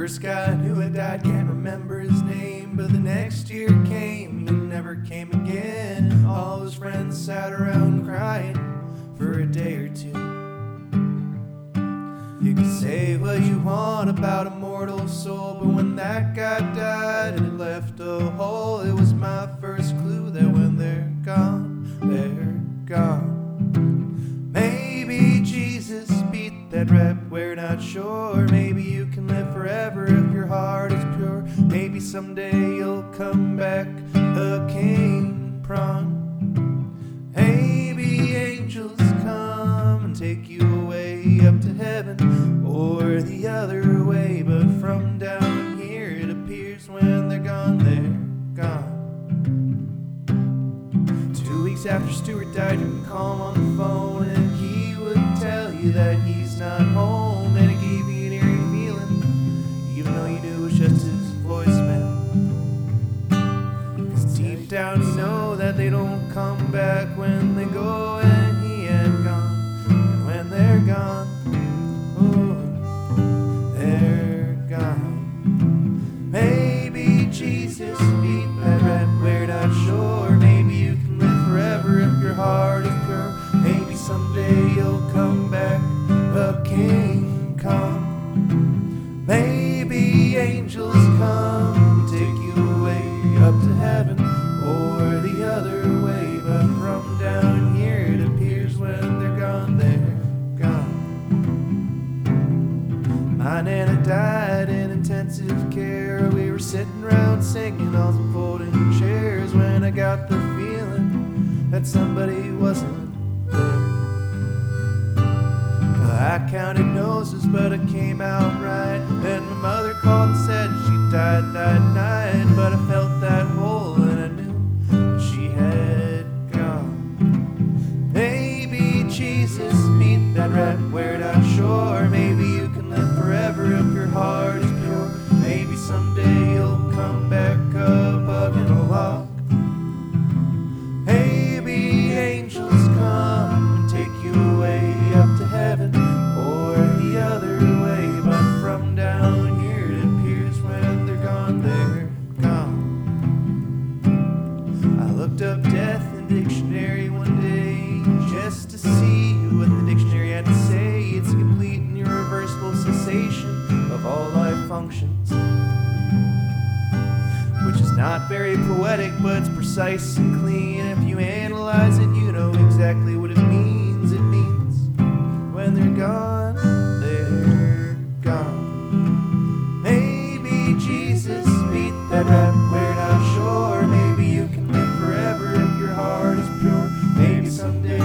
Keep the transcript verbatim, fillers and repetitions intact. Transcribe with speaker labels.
Speaker 1: First guy I knew had died, can't remember his name, but the next year came and never came again. All his friends sat around crying for a day or two. You can say what you want about a mortal soul, but when that guy died and it left a hole, it was my first clue that when they're gone, they're gone. Maybe Jesus beat that rap, we're not sure. Maybe you can live forever if your heart is pure. Maybe someday you'll come back a king prawn. Maybe angels come and take you away up to heaven or the other way. But from down here it appears when they're gone, they're gone. Two weeks after Stuart died, you can call him on the phone and he would tell you that he's not home, and it gave you an eerie feeling, even though you knew it was just his voicemail. Cause deep down you know that they don't come back when they go, and he had gone. And when they're gone, oh, they're gone. Maybe Jesus beat that rat, we're not sure. Maybe you can live forever if your heart is pure. Maybe someday you'll come back a king come. Maybe angels come and take you away up to heaven or the other way. But from down here it appears when they're gone, they're gone. My Nana died in intensive care. We were sitting around singing on some folding chairs when I got the feeling that somebody wasn't there. I counted noses, but it came out right. Then my mother called and said she died that night. But I felt that hole and I knew that she had gone. Maybe Jesus beat that rat, we're not sure. Maybe you can live forever if your heart is pure. Maybe someday you'll come back a bug in a lock. Maybe angels come and take you away up to heaven or the other way. But from down here it appears when they're gone, they're gone. I looked up death in the dictionary one day just to see what the dictionary had to say. It's a complete and irreversible cessation of all life functions, which is not very poetic, but it's precise and clean. If you analyze it, you know exactly what it means. It means when they're gone, they're gone. Maybe Jesus beat that rap, we're not sure. Maybe you can live forever if your heart is pure. Maybe someday